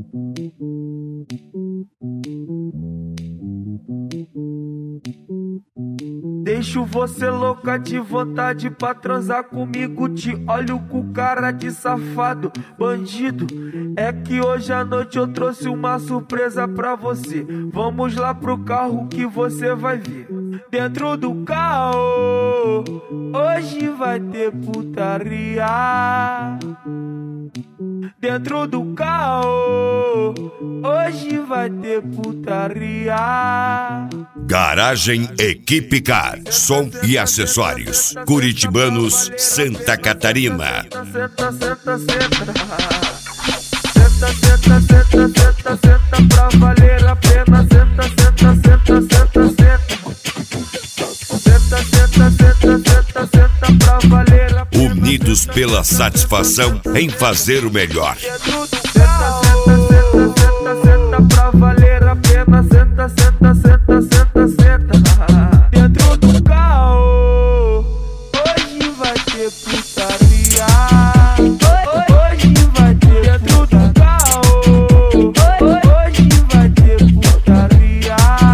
Deixo você louca de vontade pra transar comigo. Te olho com cara de safado, bandido. É que hoje à noite eu trouxe uma surpresa pra você. Vamos lá pro carro que você vai ver. Dentro do carro, hoje vai ter putaria. Dentro do carro, hoje vai ter putaria. Garagem Equipe Car, som e acessórios. Curitibanos, Santa Catarina. Senta, senta, senta. Senta, senta, senta, senta, senta pra valer a pena. Senta, senta, senta, senta, senta. Senta, senta, senta, senta, senta pra valer a pena. Unidos pela satisfação em fazer o melhor. Senta, senta, senta, senta, senta pra valer a pena. Senta, senta, senta, senta, senta. Dentro do carro, hoje vai ter putaria. Hoje vai ter dentro do carro. Hoje vai ter putaria.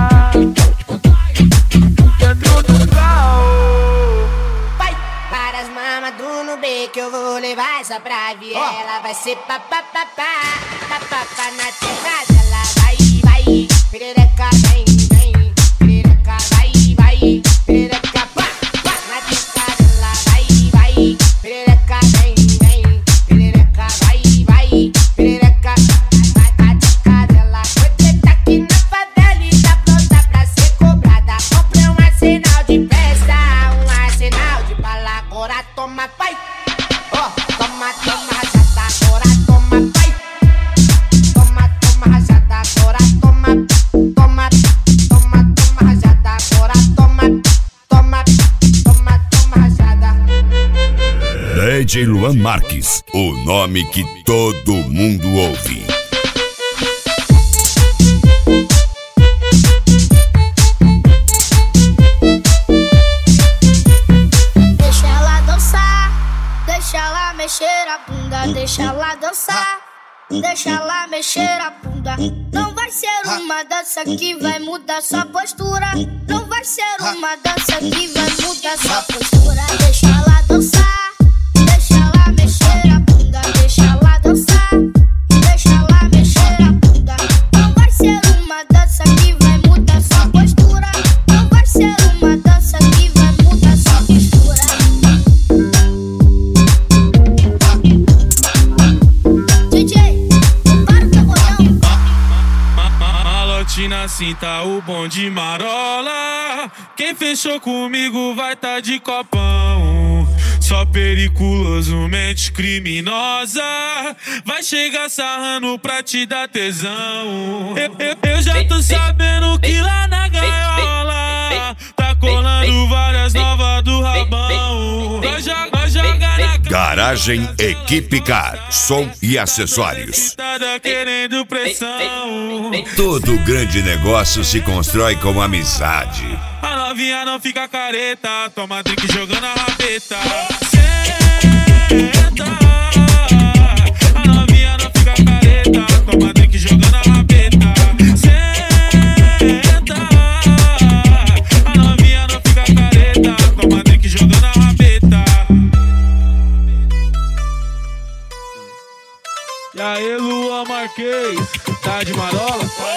Dentro do carro. Vai para as mamas do Nubê que eu vou levar essa pra viela. Vai ser papapá, papapá na terra dela. Vai, vai, perereca, vem, vem. Perereca, vai, vai. Perereca, pá, pá na terra dela. Vai, vai, perereca, vem, vem. Perereca, vai, vai. Perereca, vai na terra dela. Foi treta aqui na favela e tá pronta pra ser cobrada. Comprei um arsenal de festa, um arsenal de bala. Agora toma, vai. Ó, toma, toma, rajada. Agora toma, vai. Toma, toma, rajada. Agora toma, toma, toma, toma, rajada. Agora toma, toma, toma, toma, rajada. DJ Luan Marques, o nome que todo mundo ouve. Deixa ela dançar, deixa ela mexer a bunda, deixa ela dançar, deixa ela mexer a bunda. Não vai ser uma dança que vai mudar sua postura. Não vai ser uma dança que vai mudar sua postura. Deixa ela dançar, deixa ela mexer a bunda, deixa ela dançar, deixa ela mexer a bunda. Não vai ser uma dança que vai mudar sua postura. Não vai ser uma dança que vai mudar sua postura. DJ, para o tabuão. Malote na cinta, o bom de marola. Quem fechou comigo vai tá de copão. Só periculoso, mente criminosa. Vai chegar sarrando pra te dar tesão. Eu já tô sabendo que lá na gaiola tá colando várias novas do rabão. Vai jogar na Garagem Equipe Car, som e acessórios. cara querendo pressão. Todo grande negócio se constrói com amizade. A novinha não fica careta, toma drink jogando a rabeta. Senta. A novinha não fica careta, toma drink jogando a rabeta. Senta. A novinha não fica careta, toma drink jogando a rabeta. E aí, Luan Marques, tá de marola?